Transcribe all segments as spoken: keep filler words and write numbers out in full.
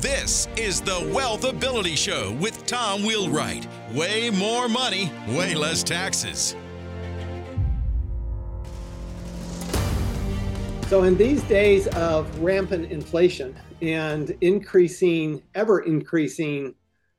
This is the Wealth Ability Show with Tom Wheelwright. Way more money, way less taxes. So in these days of rampant inflation and increasing, ever increasing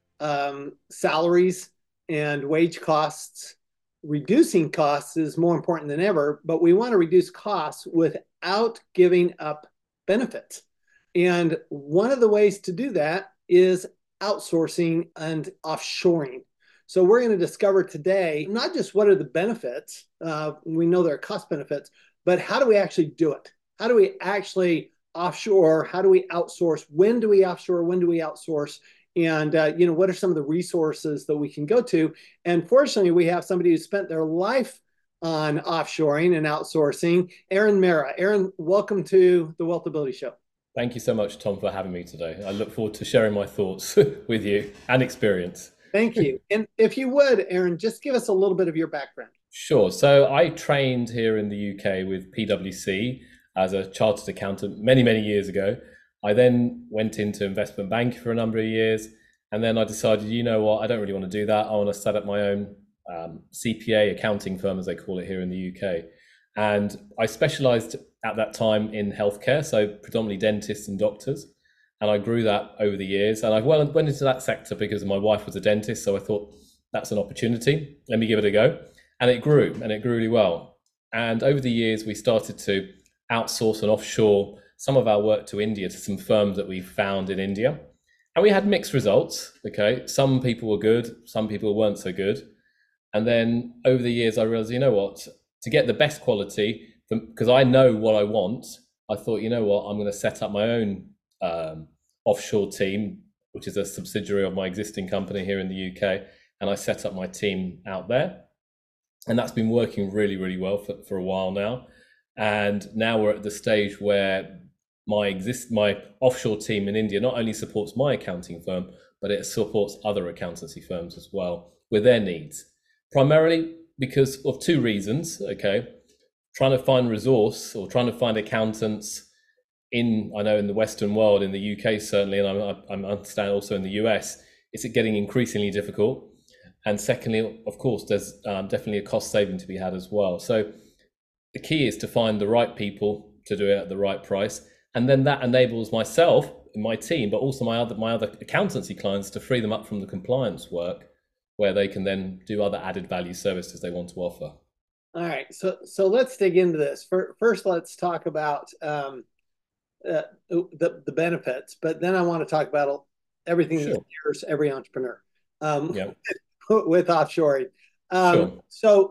um, salaries and wage costs, reducing costs is more important than ever, but we want to reduce costs without giving up benefits. And one of the ways to do that is outsourcing and offshoring. So we're going to discover today, not just what are the benefits, uh, we know there are cost benefits, but how do we actually do it? How do we actually offshore? How do we outsource? When do we offshore? When do we outsource? And, uh, you know, what are some of the resources that we can go to? And fortunately, we have somebody who spent their life on offshoring and outsourcing, Aaron Mara. Aaron, welcome to the Wealth Ability Show. Thank you so much, Tom, for having me today. I look forward to sharing my thoughts with you and experience. Thank you. And if you would, Aaron, just give us a little bit of your background. Sure. So I trained here in the U K with P W C as a chartered accountant many, many years ago. I then went into investment banking for a number of years. And then I decided, you know what, I don't really want to do that. I want to set up my own um, C P A accounting firm, as they call it here in the U K. And I specialized at that time in healthcare, so predominantly dentists and doctors. And I grew that over the years. And I went into that sector because my wife was a dentist. So I thought, that's an opportunity. Let me give it a go. And it grew, and it grew really well. And over the years, we started to outsource and offshore some of our work to India, to some firms that we found in India. And we had mixed results, okay? Some people were good, some people weren't so good. And then over the years, I realized, you know what, to get the best quality, because I know what I want, I thought, you know what, I'm gonna set up my own um, offshore team, which is a subsidiary of my existing company here in the U K. And I set up my team out there. And that's been working really, really well for, for a while now. And now we're at the stage where my exist my offshore team in India not only supports my accounting firm, but it supports other accountancy firms as well with their needs. Primarily because of two reasons, okay? Trying to find resource or trying to find accountants in, I know in the Western world, in the U K certainly, and I, I understand also in the U S, is it getting increasingly difficult? And secondly, of course, there's um, definitely a cost saving to be had as well. So the key is to find the right people to do it at the right price. And then that enables myself and my team, but also my other my other accountancy clients to free them up from the compliance work, where they can then do other added value services they want to offer. All right, so so let's dig into this. First, let's talk about um, uh, the the benefits, but then I want to talk about everything sure. that scares every entrepreneur um, yeah. with offshoring. Um, sure. So,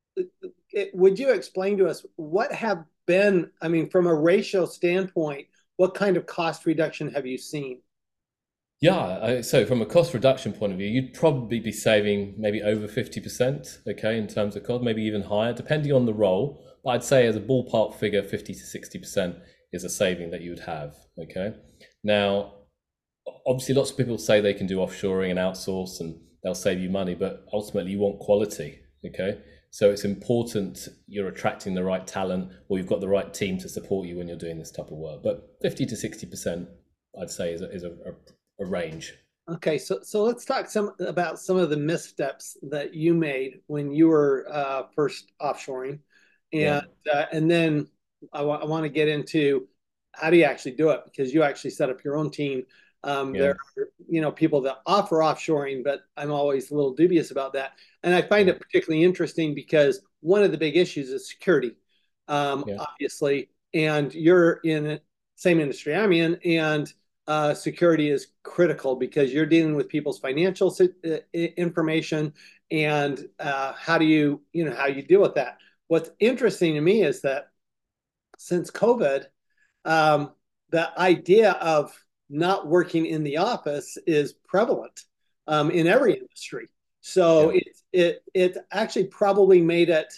it, would you explain to us what have been, I mean, from a ratio standpoint, what kind of cost reduction have you seen? Yeah, so from a cost reduction point of view, you'd probably be saving maybe over fifty percent, okay, in terms of cost, maybe even higher, depending on the role. But I'd say as a ballpark figure, fifty to sixty percent is a saving that you would have, okay? Now, obviously lots of people say they can do offshoring and outsource and they'll save you money, but ultimately you want quality, okay? So it's important you're attracting the right talent or you've got the right team to support you when you're doing this type of work. But fifty to sixty percent, I'd say, is a, is a, a, a range. Okay, so so let's talk some about some of the missteps that you made when you were uh, first offshoring, and yeah. uh, and then I, I want to get into how do you actually do it, because you actually set up your own team. Um, yeah. There are, you know, people that offer offshoring, but I'm always a little dubious about that. And I find yeah. it particularly interesting because one of the big issues is security, um, yeah. obviously. And you're in the same industry I'm in, and uh, security is critical because you're dealing with people's financial information, and uh, how do you, you know, how you deal with that. What's interesting to me is that since COVID, um, the idea of not working in the office is prevalent um, in every industry. So yeah. it, it, it actually probably made it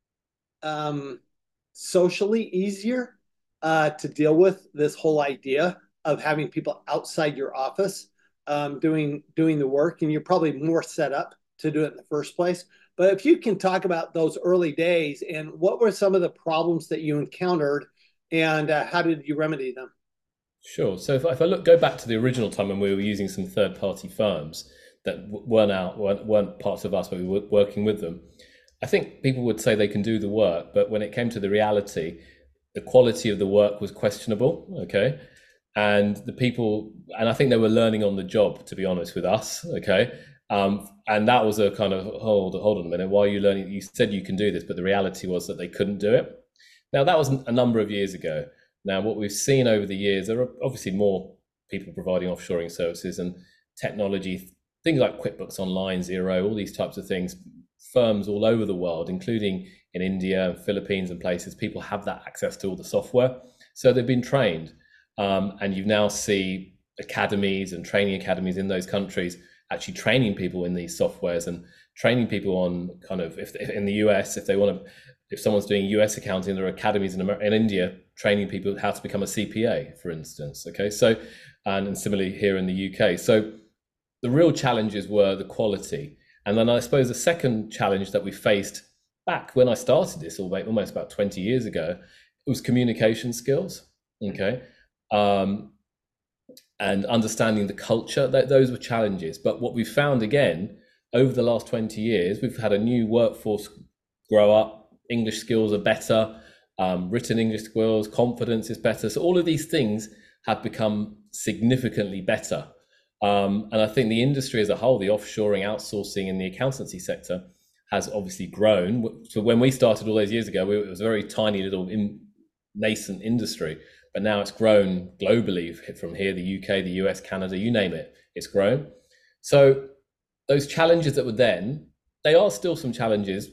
um, socially easier uh, to deal with this whole idea of having people outside your office um, doing, doing the work. And you're probably more set up to do it in the first place. But if you can talk about those early days and what were some of the problems that you encountered and uh, how did you remedy them? Sure. So if, if I look, go back to the original time when we were using some third-party firms that weren't out, weren't, weren't parts of us, but we were working with them. I think people would say they can do the work, but when it came to the reality, the quality of the work was questionable. Okay, and the people, and I think they were learning on the job, to be honest with us. Okay, um, and that was a kind of hold, hold on a minute. Why are you learning? You said you can do this, but the reality was that they couldn't do it. Now that was a number of years ago. Now, what we've seen over the years, there are obviously more people providing offshoring services and technology, things like QuickBooks Online, Xero, all these types of things, firms all over the world, including in India and Philippines and places, people have that access to all the software. So they've been trained. Um, and you now see academies and training academies in those countries actually training people in these softwares and training people on kind of, if, if in the U S, if they want to, if someone's doing U S accounting, there are academies in, America, in India training people how to become a C P A, for instance. Okay, so and, and similarly here in the U K. So the real challenges were the quality, and then I suppose the second challenge that we faced back when I started this, almost about twenty years ago, was communication skills. Okay, um, and understanding the culture. That those were challenges. But what we found again over the last twenty years, we've had a new workforce grow up. English skills are better, um, written English skills, confidence is better. So all of these things have become significantly better. Um, and I think the industry as a whole, the offshoring, outsourcing in the accountancy sector has obviously grown. So when we started all those years ago, it was a very tiny little in, nascent industry, but now it's grown globally from here, the U K, the U S, Canada, you name it, it's grown. So those challenges that were then, they are still some challenges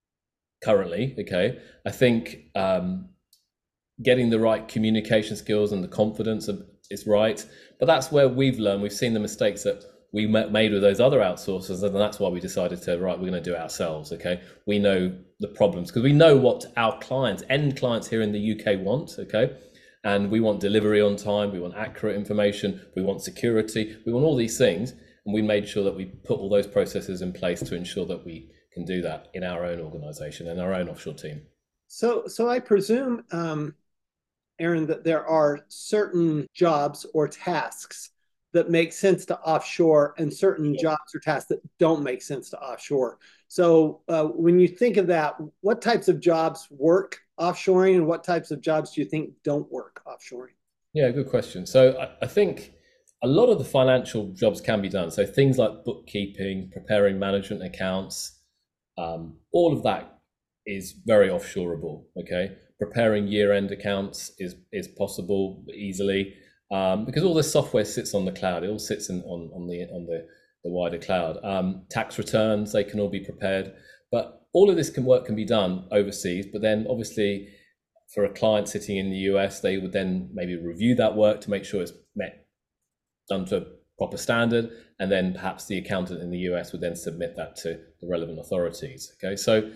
currently. Okay, I think um, getting the right communication skills and the confidence of, is right, but that's where we've learned. We've seen the mistakes that we made with those other outsourcers, and that's why we decided to, right, we're going to do it ourselves. Okay, we know the problems because we know what our clients, end clients here in the U K want. Okay, and we want delivery on time, we want accurate information, we want security, we want all these things, and we made sure that we put all those processes in place to ensure that we can do that in our own organization and our own offshore team. So, so I presume, um, Aaron, that there are certain jobs or tasks that make sense to offshore and certain jobs or tasks that don't make sense to offshore. So uh, when you think of that, what types of jobs work offshoring and what types of jobs do you think don't work offshoring? Yeah, good question. So I, I think a lot of the financial jobs can be done. So things like bookkeeping, preparing management accounts, Um, all of that is very offshoreable. Okay, preparing year-end accounts is is possible easily um, because all the software sits on the cloud. It all sits in, on on the on the, the wider cloud. Um, tax returns, they can all be prepared, but all of this can work can be done overseas. But then, obviously, for a client sitting in the U S, they would then maybe review that work to make sure it's met, done to proper standard, and then perhaps the accountant in the U S would then submit that to the relevant authorities. Okay, so,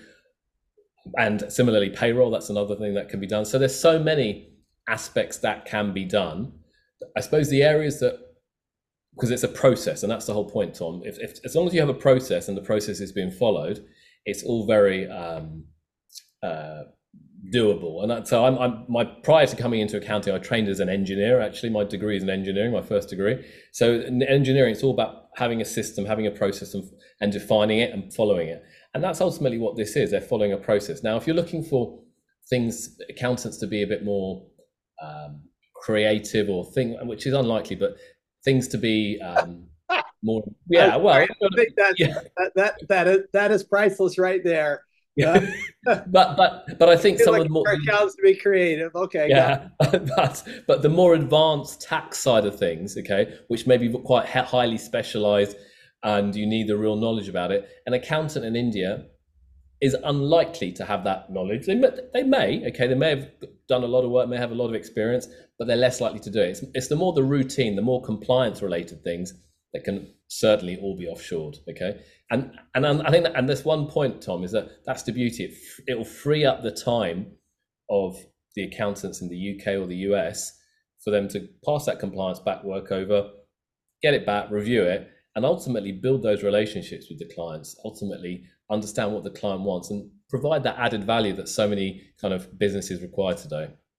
and similarly payroll, that's another thing that can be done. So there's so many aspects that can be done. I suppose the areas that, because it's a process, and that's the whole point, Tom, if, if as long as you have a process and the process is being followed, it's all very um, uh, doable. And that, so I'm, I'm my prior to coming into accounting, I trained as an engineer. Actually, my degree is in engineering, my first degree. So in engineering, it's all about having a system, having a process, and, and defining it and following it. And that's ultimately what this is. They're following a process. Now, if you're looking for things, accountants to be a bit more um, creative or thing, which is unlikely, but things to be um, more, yeah, well, I think that's, yeah. that that that is that is priceless right there. Yeah, but but but I think some of the more accounts to be creative. Okay, yeah, but but the more advanced tax side of things, okay, which may be quite highly specialized, and you need the real knowledge about it. An accountant in India is unlikely to have that knowledge. They may, they may, okay, they may have done a lot of work, may have a lot of experience, but they're less likely to do it. It's, it's the more the routine, the more compliance-related things that can certainly all be offshored, okay? And and I think that, and there's one point, Tom, is that that's the beauty. It, it will free up the time of the accountants in the U K or the U S for them to pass that compliance back work over, get it back, review it, and ultimately build those relationships with the clients, ultimately understand what the client wants and provide that added value that so many kind of businesses require today.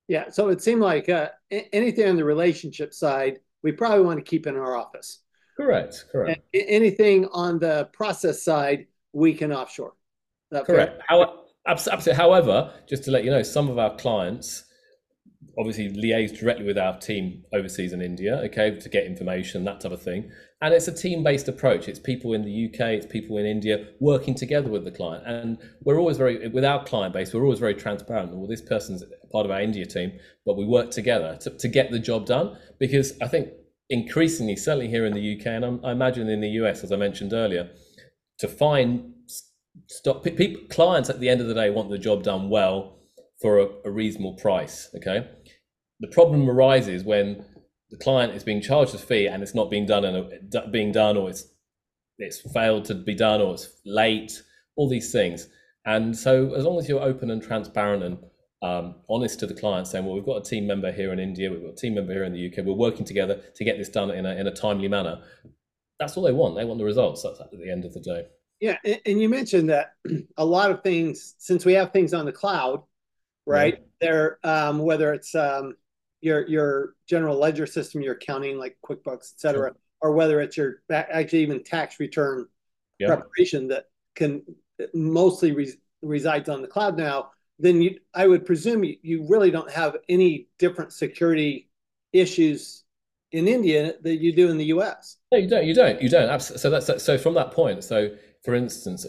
Yeah. So it seemed like uh, anything on the relationship side, we probably want to keep in our office. Correct, And correct. anything on the process side, we can offshore. Is that fair? Correct. How, absolutely. However, just to let you know, some of our clients obviously liaise directly with our team overseas in India, okay, to get information, that type of thing. And it's a team-based approach. It's people in the U K, it's people in India working together with the client. And we're always very, with our client base, we're always very transparent. Well, this person's part of our India team, but we work together to, to get the job done. Because I think increasingly, certainly here in the U K, and I'm, I imagine in the U S, as I mentioned earlier, to find stop people, clients at the end of the day want the job done well for a, a reasonable price, okay? The problem arises when the client is being charged a fee and it's not being done and being done, or it's it's failed to be done, or it's late, all these things. And so as long as you're open and transparent and um, honest to the client, saying, well, we've got a team member here in India, we've got a team member here in the U K, we're working together to get this done in a, in a timely manner. That's all they want. They want the results at the end of the day. Yeah. And, and you mentioned that a lot of things, since we have things on the cloud, right? Mm-hmm. There, um, whether it's um, your your general ledger system, your accounting like QuickBooks, et cetera, sure. or whether it's your actually even tax return yep. preparation that can mostly re- resides on the cloud now, then you, I would presume you, you really don't have any different security issues in India that you do in the U S. No, you don't. You don't. You don't. So that's so from that point. So, for instance,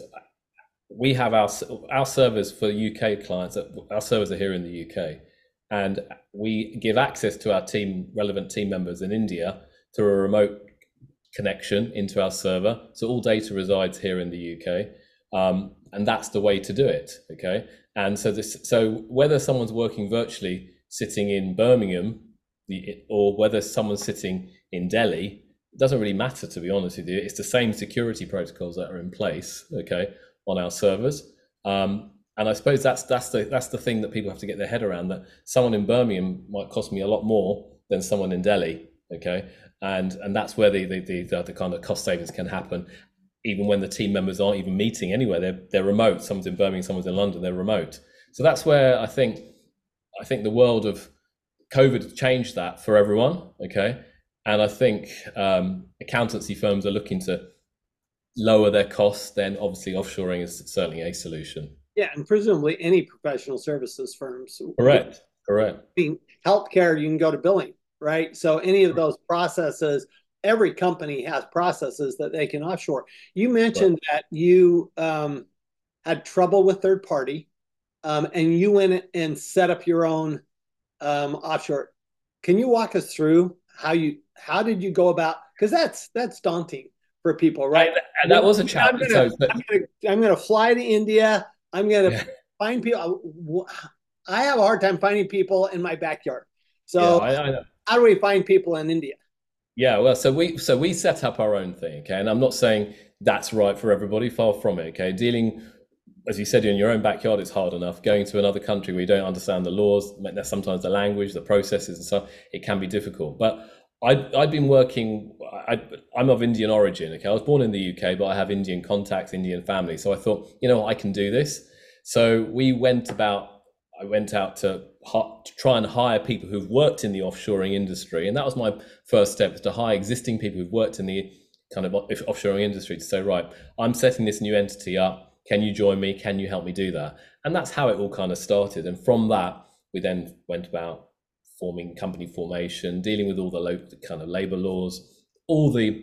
we have our our servers for U K clients. Our servers are here in the U K, and we give access to our team, relevant team members in India, through a remote connection into our server. So all data resides here in the U K, um, and that's the way to do it. Okay, and so this, so whether someone's working virtually, sitting in Birmingham, the, or whether someone's sitting in Delhi, it doesn't really matter, to be honest with you. It's the same security protocols that are in place. Okay. On our servers, um, and I suppose that's that's the that's the thing that people have to get their head around. That someone in Birmingham might cost me a lot more than someone in Delhi, okay, and and that's where the the the, the kind of cost savings can happen, even when the team members aren't even meeting anywhere. They're they're remote. Someone's in Birmingham, someone's in London. They're remote. So that's where I think I think the world of COVID changed that for everyone, okay, and I think um, accountancy firms are looking to lower their costs. Then obviously offshoring is certainly a solution. Yeah, and presumably any professional services firms. Correct, correct. I mean, healthcare, you can go to billing, right? So any of those processes, every company has processes that they can offshore. You mentioned right. that you um, had trouble with third party, um, and you went and set up your own um, offshore. Can you walk us through how you how did you go about? Because that's that's daunting for people, right? And that was a challenge. I'm gonna, so, but... I'm gonna, I'm gonna fly to India. I'm gonna yeah. find people. I have a hard time finding people in my backyard. So yeah, I, I how do we find people in India? Yeah, well, so we so we set up our own thing, okay. And I'm not saying that's right for everybody. Far from it, okay. Dealing, as you said, in your own backyard is hard enough. Going to another country where you don't understand the laws, sometimes the language, the processes, and so it can be difficult. But I'd, I'd been working, I, I'm of Indian origin, okay? I was born in the U K, but I have Indian contacts, Indian family. So I thought, you know, I can do this. So we went about, I went out to, to try and hire people who've worked in the offshoring industry. And that was my first step, was to hire existing people who've worked in the kind of offshoring industry to say, right, I'm setting this new entity up. Can you join me? Can you help me do that? And that's how it all kind of started. And from that, we then went about forming company formation, dealing with all the local kind of labor laws, all the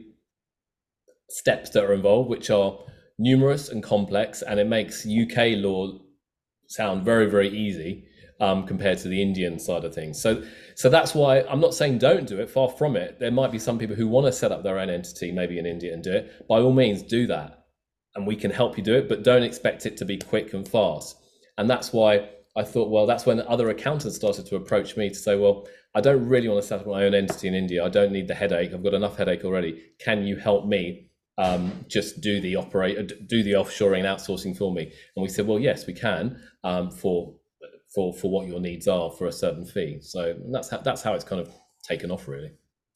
steps that are involved, which are numerous and complex, and it makes U K law sound very, very easy um, compared to the Indian side of things. So, so that's why I'm not saying don't do it, far from it. There might be some people who want to set up their own entity, maybe in India, and do it. By all means, do that, and we can help you do it, but don't expect it to be quick and fast. And that's why I thought, well, that's when other accountants started to approach me to say, well, I don't really want to set up my own entity in India. I don't need the headache. I've got enough headache already. Can you help me um, just do the operate, do the offshoring and outsourcing for me? And we said, well, yes, we can um, for for for what your needs are for a certain fee. So that's how that's how it's kind of taken off, really.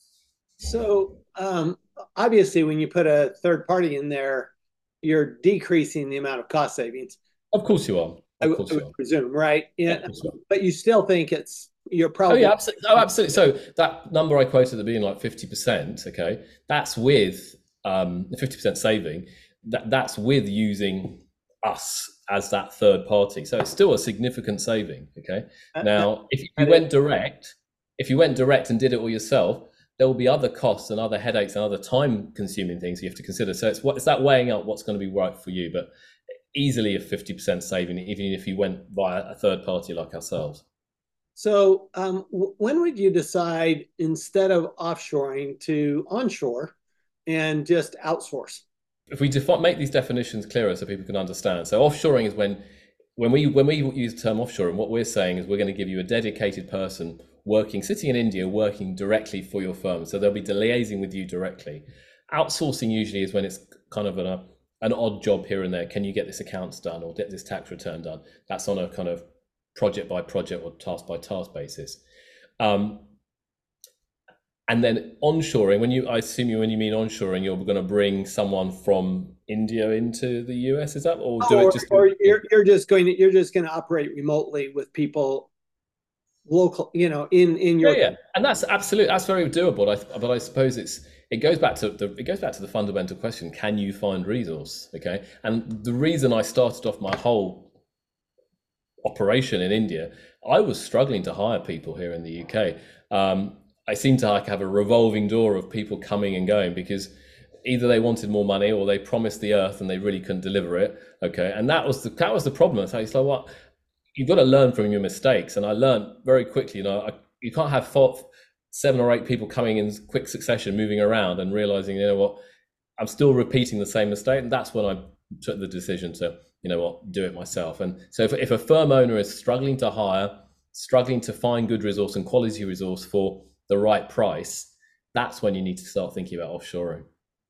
So um, obviously, when you put a third party in there, you're decreasing the amount of cost savings. Of course you are. I, I would presume, right? Yeah, but you still think it's you're Oh probably yeah, absolutely. Oh, absolutely. So that number I quoted at the beginning, like fifty percent, okay, that's with um, the fifty percent saving. That that's with using us as that third party. So it's still a significant saving. Okay. that, that, Now, if you that is, went direct, if you went direct and did it all yourself, there will be other costs and other headaches and other time-consuming things you have to consider. So it's what it's that weighing out what's going to be right for you. But easily a fifty percent saving, even if you went via a third party like ourselves. so um, w- when would you decide instead of offshoring to onshore and just outsource? If we define, make these definitions clearer so people can understand. So offshoring is when when we when we use the term offshoring, what we're saying is we're going to give you a dedicated person working, sitting in India, working directly for your firm. So they'll be liaising with you directly. Outsourcing usually is when it's kind of an, an odd job here and there. Can you get this accounts done or get this tax return done? That's on a kind of project by project or task by task basis. Um, And then onshoring, when you, I assume you, when you mean onshoring, you're going to bring someone from India into the U S, is that, or do Oh, it just? or, or you're, you're just going to you're just going to operate remotely with people local, you know, in in Yeah, your. yeah, and that's absolutely, that's very doable. I, but I suppose it's it goes back to the it goes back to the fundamental question: can you find resource? Okay, and the reason I started off my whole operation in India, I was struggling to hire people here in the U K. Um, I seem to like have a revolving door of people coming and going because either they wanted more money or they promised the earth and they really couldn't deliver it. Okay, and that was the that was the problem. So it's like, what, you've got to learn from your mistakes, and I learned very quickly. You know, I, you can't have four, seven or eight people coming in quick succession, moving around, and realizing, you know what, I'm still repeating the same mistake. And that's when I took the decision to, you know what, do it myself. And so if, if a firm owner is struggling to hire, struggling to find good resource and quality resource for the right price, that's when you need to start thinking about offshoring.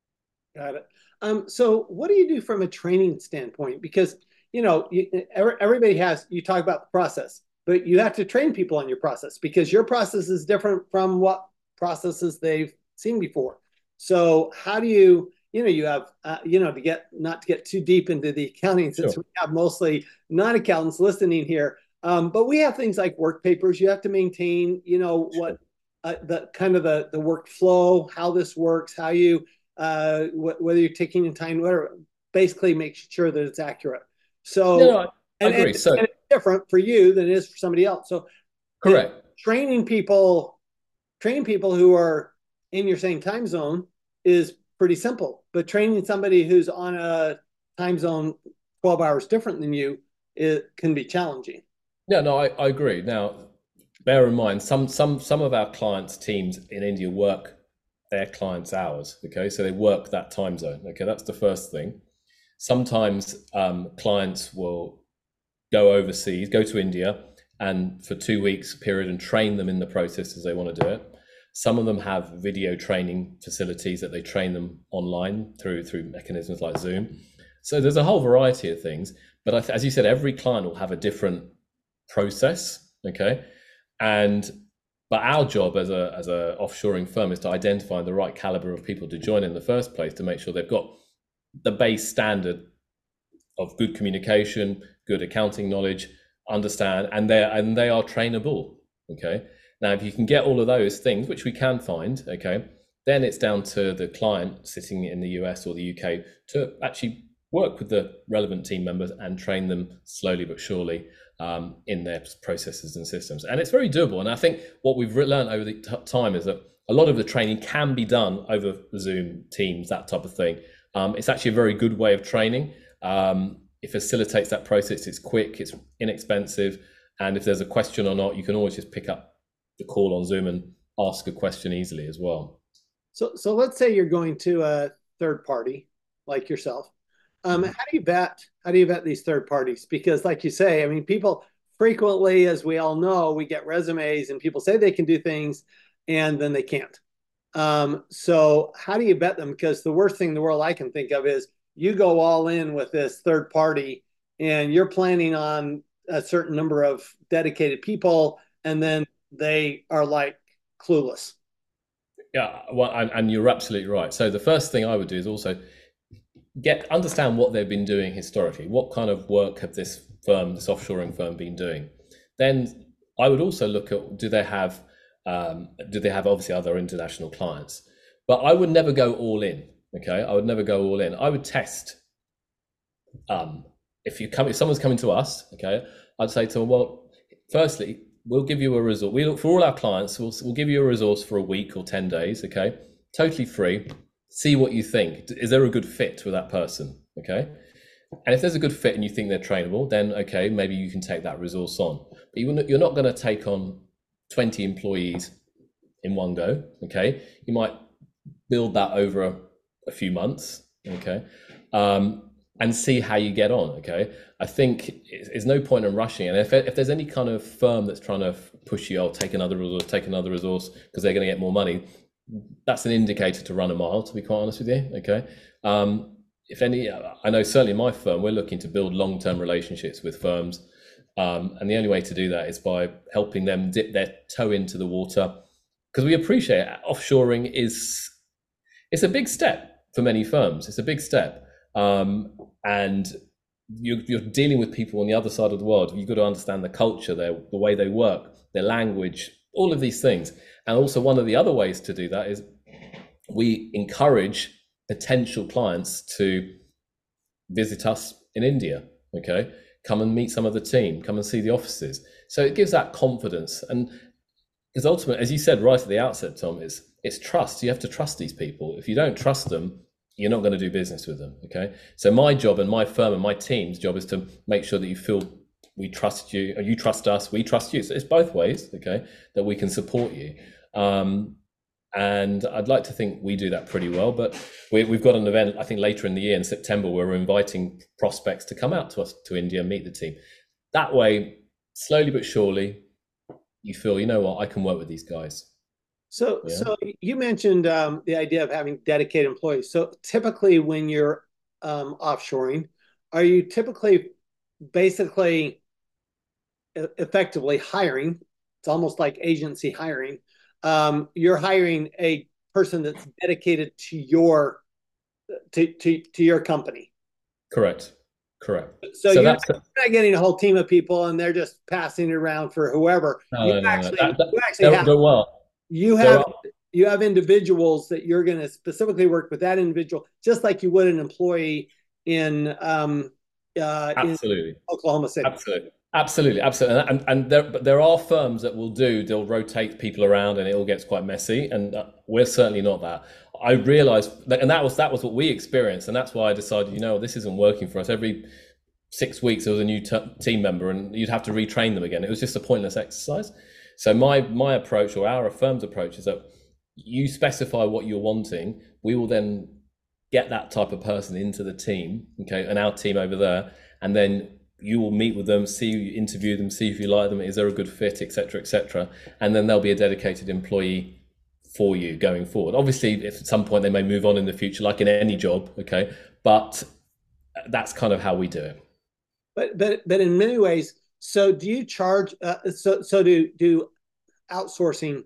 Got it. Um, so what do you do from a training standpoint? Because, you know, you, everybody has, you talk about the process, but you have to train people on your process because your process is different from what processes they've seen before. So how do you, you know, you have, uh, you know, to get, not to get too deep into the accounting, since Sure. we have mostly non-accountants listening here, um, but we have things like work papers. You have to maintain, you know, Sure. what uh, the kind of the, the workflow, how this works, how you, uh, wh- whether you're taking in time, whatever, basically make sure that it's accurate. So, No, no, I, I and, agree. and, So and it's different for you than it is for somebody else. So, you know, correct. training people, training people who are in your same time zone is pretty simple, but training somebody who's on a time zone twelve hours different than you, it can be challenging. Yeah, no, I, I agree. Now, bear in mind, some some some of our clients' teams in India work their clients' hours. Okay, so they work that time zone. Okay, that's the first thing. Sometimes um, clients will go overseas, go to India, and for two weeks period and train them in the process as they want to do it. Some of them have video training facilities that they train them online through through mechanisms like Zoom. So there's a whole variety of things. But I th- as you said, every client will have a different process. Okay, and but our job as a as a offshoring firm is to identify the right caliber of people to join in the first place, to make sure they've got the base standard of good communication, good accounting knowledge, understand, and they and they are trainable. Okay. Now, if you can get all of those things, which we can find, okay, then it's down to the client sitting in the U S or the U K to actually work with the relevant team members and train them slowly but surely um, in their processes and systems. And it's very doable. And I think what we've learned over the t- time is that a lot of the training can be done over Zoom, Teams, that type of thing. Um, it's actually a very good way of training. Um, it facilitates that process. It's quick, it's inexpensive. And if there's a question or not, you can always just pick up the call on Zoom and ask a question easily as well. So, so let's say you're going to a third party like yourself. Um, how do you vet? How do you vet these third parties? Because, like you say, I mean, people frequently, as we all know, we get resumes and people say they can do things, and then they can't. Um, so, how do you vet them? Because the worst thing in the world I can think of is you go all in with this third party, and you're planning on a certain number of dedicated people, and then they are like clueless. Yeah, well, and, and you're absolutely right. So the first thing I would do is also get understand what they've been doing historically. What kind of work have this firm, this offshoring firm, been doing? Then I would also look at, do they have um, do they have obviously other international clients? But I would never go all in. Okay, I would never go all in. I would test. Um, if you come, if someone's coming to us, okay, I'd say to them, well, firstly, we'll give you a resource. We look for all our clients. We'll we'll give you a resource for a week or ten days. Okay, totally free. See what you think. Is there a good fit with that person? Okay. And if there's a good fit and you think they're trainable, then okay, maybe you can take that resource on. But you're not going to take on twenty employees in one go. Okay, you might build that over a, a few months. Okay, um, and see how you get on. Okay, I think there's no point in rushing. And if if there's any kind of firm that's trying to push you, oh, take another resource, take another resource because they're going to get more money, that's an indicator to run a mile. To be quite honest with you. Okay. Um, If any, I know certainly in my firm, we're looking to build long-term relationships with firms. Um, and the only way to do that is by helping them dip their toe into the water. Because we appreciate it. Offshoring is, it's a big step for many firms. It's a big step. Um, and you're, you're dealing with people on the other side of the world. You've got to understand the culture, their, the way they work, their language, all of these things. And also one of the other ways to do that is we encourage potential clients to visit us in India, okay? Come and meet some of the team, come and see the offices. So it gives that confidence. And because ultimately, as you said right at the outset, Tom, it's, it's trust. You have to trust these people. If you don't trust them, you're not going to do business with them, okay? So my job and my firm and my team's job is to make sure that you feel we trust you, or you trust us, we trust you. So it's both ways, okay, that we can support you. Um, And I'd like to think we do that pretty well, but we, we've got an event, I think later in the year in September, where we're inviting prospects to come out to us, to India, and meet the team. That way, slowly but surely, you feel, you know what, I can work with these guys. So, Yeah. so you mentioned um, the idea of having dedicated employees. So typically when you're um, offshoring, are you typically basically effectively hiring? It's almost like agency hiring. Um, you're hiring a person that's dedicated to your to to, to your company. Correct. Correct. So, so you're, that's not, you're not getting a whole team of people and they're just passing it around for whoever. No, you, no, no, actually, no. That, that, you actually have well. you have you have individuals that you're going to specifically work with that individual, just like you would an employee in um uh absolutely in Oklahoma City. Absolutely. Absolutely, absolutely, and and there, but there are firms that will do. They'll rotate people around, and it all gets quite messy. And uh, we're certainly not that. I realised, that, and that was that was what we experienced, and that's why I decided, you know, this isn't working for us. Every six weeks there was a new t- team member, and you'd have to retrain them again. It was just a pointless exercise. So my my approach, or our firm's approach, is that you specify what you're wanting. We will then get that type of person into the team, okay, and our team over there, and then you will meet with them, see, interview them, see if you like them, is there a good fit, et cetera, et cetera. And then they'll be a dedicated employee for you going forward. Obviously, if at some point they may move on in the future, like in any job, okay, but that's kind of how we do it. But but but in many ways, so do you charge, uh, so, so do, do outsourcing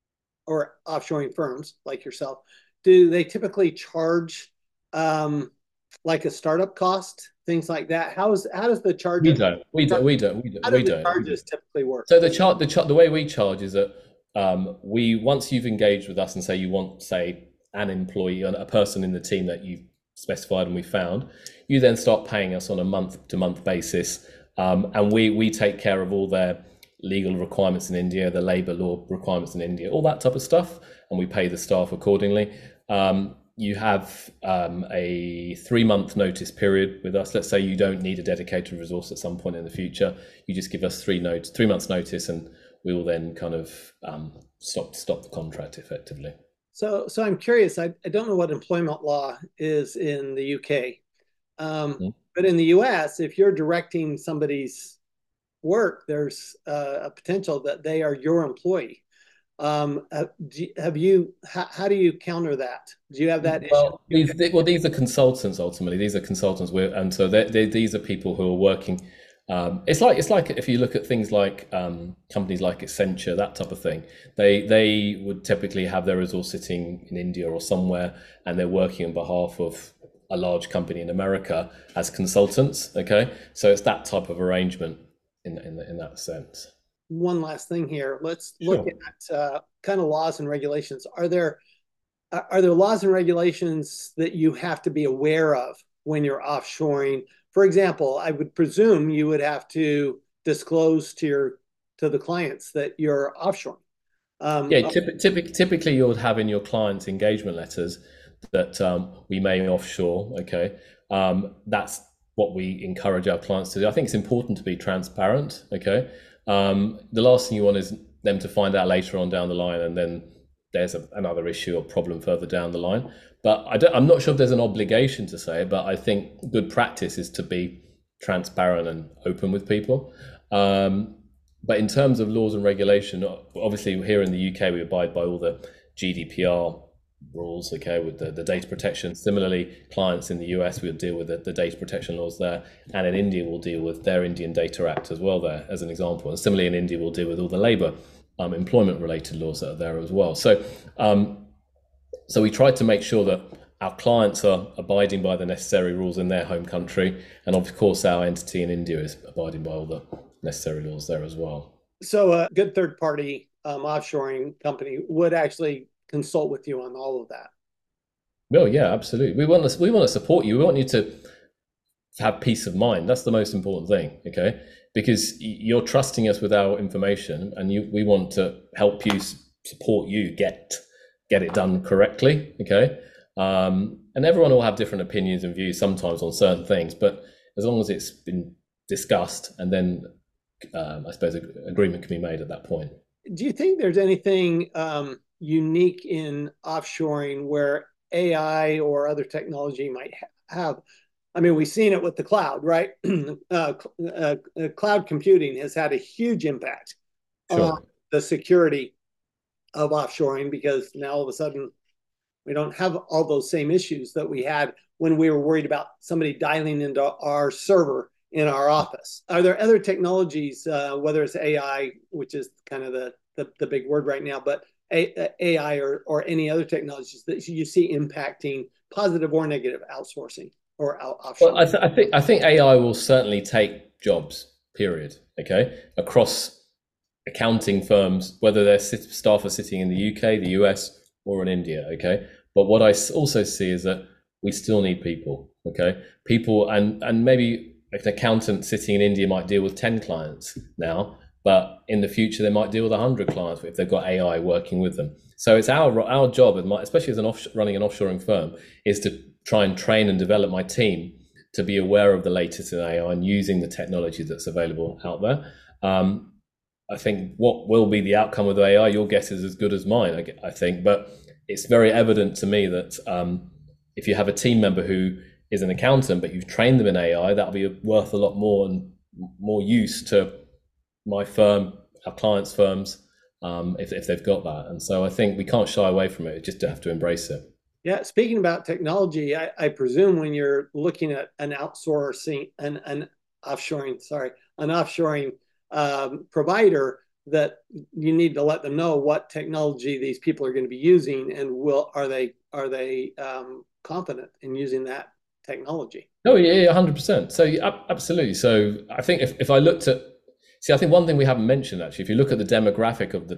or offshoring firms like yourself, do they typically charge um, like a startup cost? Things like that. How is how does the charge? We don't. We don't. We don't. We don't. How do we the don't. charges typically work? So the chart, the chart, the way we charge is that um, we once you've engaged with us and say you want, say, an employee, a person in the team that you've specified and we found, you then start paying us on a month to month basis, um, and we we take care of all their legal requirements in India, the labour law requirements in India, all that type of stuff, and we pay the staff accordingly. Um, You have um, a three-month notice period with us. Let's say you don't need a dedicated resource at some point in the future. You just give us three notes, three months notice, and we will then kind of um, stop stop the contract effectively. So, so I'm curious. I, I don't know what employment law is in the U K, um, mm-hmm. but in the U S, if you're directing somebody's work, there's uh, a potential that they are your employee. Um, have you, how, how do you counter that? Do you have that well, issue? These, well, these are consultants ultimately. These are consultants, we're, and so they're, they're, these are people who are working. Um, it's like it's like if you look at things like um, companies like Accenture, that type of thing. They they would typically have their resource sitting in India or somewhere, and they're working on behalf of a large company in America as consultants. Okay, so it's that type of arrangement in in, in that sense. one last thing here. Let's Sure. look at uh, kind of laws and regulations. Are there are there laws and regulations that you have to be aware of when you're offshoring? For example, I would presume you would have to disclose to your to the clients that you're offshoring. Um, Yeah, typ- typ- typically you would have in your clients' engagement letters that um, we may offshore. Okay, um, that's what we encourage our clients to do. I think it's important to be transparent. Okay, um, the last thing you want is them to find out later on down the line, and then there's a, another issue or problem further down the line. But I don't, I'm not sure if there's an obligation to say, but I think good practice is to be transparent and open with people. Um, but in terms of laws and regulation, obviously here in the U K, we abide by all the G D P R rules, okay, with the, the data protection. Similarly, clients in the U S will deal with the, the data protection laws there, and in India will deal with their Indian Data Act as well there, as an example. And similarly in India, we'll deal with all the labour um, employment related laws that are there as well. So, um, so we try to make sure that our clients are abiding by the necessary rules in their home country, and of course our entity in India is abiding by all the necessary laws there as well. So a good third party um, offshoring company would actually consult with you on all of that. No, yeah, absolutely. We want to we want to support you. We want you to have peace of mind. That's the most important thing, okay? Because you're trusting us with our information, and you we want to help you, support you get get it done correctly, okay? Um, and everyone will have different opinions and views sometimes on certain things, but as long as it's been discussed, and then um, I suppose an agreement can be made at that point. Do you think there's anything um, unique in offshoring where A I or other technology might ha- have? I mean, we've seen it with the cloud, right? uh, uh, cloud computing has had a huge impact Sure. on the security of offshoring, because now all of a sudden we don't have all those same issues that we had when we were worried about somebody dialing into our server in our office. Are there other technologies, uh, whether it's A I, which is kind of the, the, the big word right now, but A, AI or, or any other technologies that you see impacting positive or negative outsourcing or out, offshore? Well, I, th- I think I think A I will certainly take jobs, period, okay, across accounting firms, whether their staff are sitting in the U K, the U S, or in India, okay? But what I also see is that we still need people, okay? People, and, and maybe an accountant sitting in India might deal with ten clients now, but in the future they might deal with one hundred clients if they've got A I working with them. So it's our our job, especially as an off, running an offshoring firm, is to try and train and develop my team to be aware of the latest in A I and using the technology that's available out there. Um, I think what will be the outcome of A I, your guess is as good as mine, I, I think, but it's very evident to me that um, if you have a team member who is an accountant, but you've trained them in A I, that'll be worth a lot more and more use to my firm, our clients' firms, um, if, if they've got that. And so I think we can't shy away from it, we just have to embrace it. Yeah, speaking about technology, I, I presume when you're looking at an outsourcing, an, an offshoring, sorry, an offshoring um, provider, that you need to let them know what technology these people are going to be using, and will are they are they um, confident in using that technology? Oh yeah, one hundred percent. So absolutely. So I think if, if I looked at, see, I think one thing we haven't mentioned actually, if you look at the demographic of the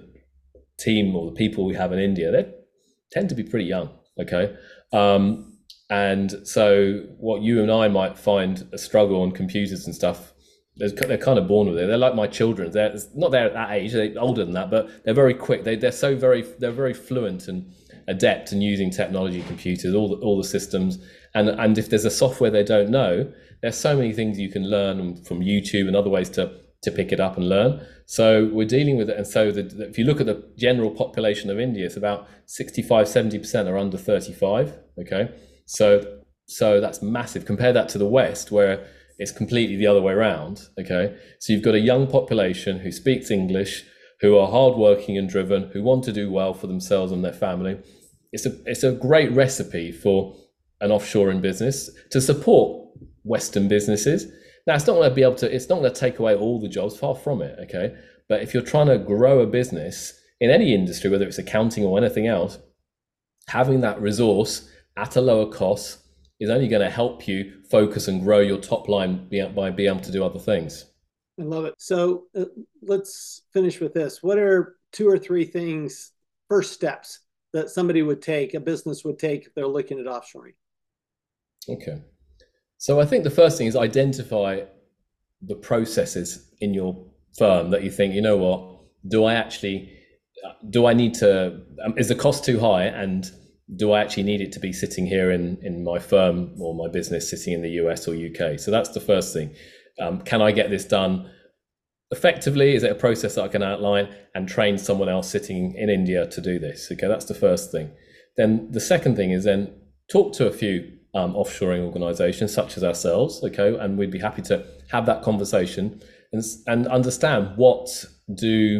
team or the people we have in India, they tend to be pretty young. Okay. Um, and so what you and I might find a struggle on computers and stuff, they're, they're kind of born with it. They're like my children. They're not there at that age, they're older than that, but they're very quick. They, they're so very, they're very fluent and adept in using technology, computers, all the, all the systems. And, and if there's a software they don't know, there's so many things you can learn from YouTube and other ways to, to pick it up and learn. So we're dealing with it. And so the, the, if you look at the general population of India, it's about sixty-five, seventy percent are under thirty-five. Okay. So, so that's massive. Compare that to the West, where it's completely the other way around. Okay. So you've got a young population who speaks English, who are hardworking and driven, who want to do well for themselves and their family. It's a, it's a great recipe for an offshoring business to support Western businesses. Now, it's not going to be able to, it's not going to take away all the jobs, far from it, okay? But if you're trying to grow a business in any industry, whether it's accounting or anything else, having that resource at a lower cost is only going to help you focus and grow your top line by being able to do other things. I love it. So uh, let's finish with this. What are two or three things, first steps that somebody would take, a business would take if they're looking at offshoring? Okay. So I think the first thing is identify the processes in your firm that you think, you know what, do I actually, do I need to, um, is the cost too high, and do I actually need it to be sitting here in, in my firm or my business sitting in the U S or U K? So that's the first thing. Um, can I get this done effectively? Is it a process that I can outline and train someone else sitting in India to do this? Okay, that's the first thing. Then the second thing is then talk to a few um, offshoring organizations such as ourselves, okay, and we'd be happy to have that conversation and, and understand what do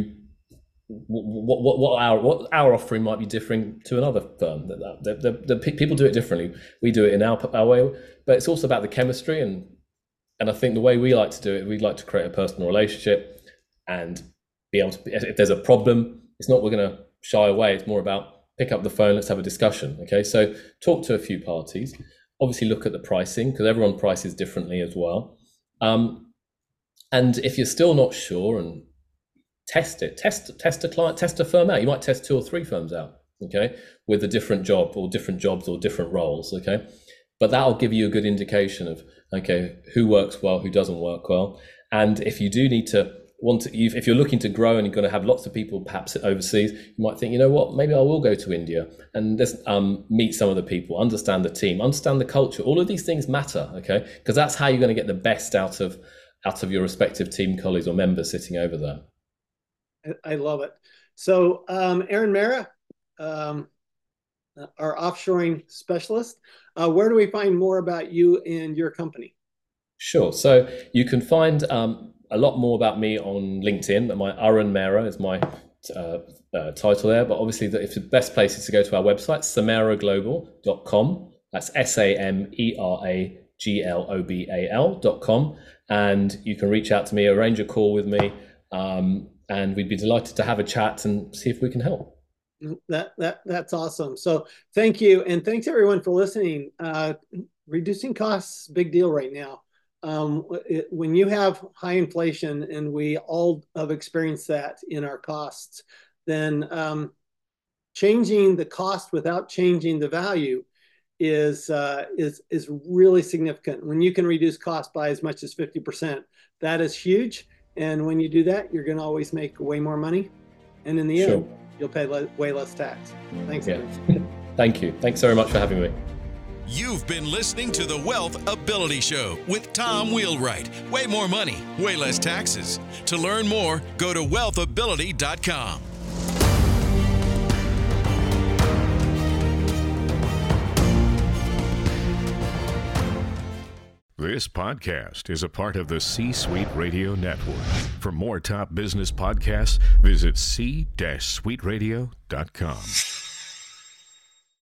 what what what our what our offering might be differing to another firm. The, the, the, the people do it differently. We do it in our, our way, but it's also about the chemistry, and and I think the way we like to do it, we'd like to create a personal relationship and be able to, if there's a problem, it's not we're going to shy away. It's more about pick up the phone, let's have a discussion. Okay, so talk to a few parties. Obviously, look at the pricing, because everyone prices differently as well. Um, and if you're still not sure, and test it, test test a client, test a firm out. You might test two or three firms out, okay, with a different job or different jobs or different roles, okay. But that'll give you a good indication of, okay, who works well, who doesn't work well. And if you do need to want to, if you're looking to grow and you're going to have lots of people perhaps overseas, you might think, you know what, maybe I will go to India and just um, meet some of the people, understand the team, understand the culture. All of these things matter, okay? Because that's how you're going to get the best out of out of your respective team colleagues or members sitting over there. I, I love it. So um, Aaron Mehra, um, our offshoring specialist, uh, where do we find more about you and your company? Sure. So you can find um, a lot more about me on LinkedIn. My Arun Mehra is my uh, uh, title there, but obviously the, if the best place is to go to our website, samera global dot com. That's S A M E R A G L O B A L dot com. And you can reach out to me, arrange a call with me, um, and we'd be delighted to have a chat and see if we can help. That that that's awesome. So thank you, and thanks everyone for listening. Uh, reducing costs, big deal right now. Um, it, when you have high inflation, and we all have experienced that in our costs, then um, changing the cost without changing the value is uh, is is really significant. When you can reduce costs by as much as fifty percent, that is huge. And when you do that, you're going to always make way more money, and in the Sure. end, you'll pay le- way less tax. Thanks. Yeah. Thank you. Thanks very much for having me. You've been listening to the Wealth Ability Show with Tom Wheelwright. Way more money, way less taxes. To learn more, go to wealth ability dot com. This podcast is a part of the C-Suite Radio Network. For more top business podcasts, visit c suite radio dot com.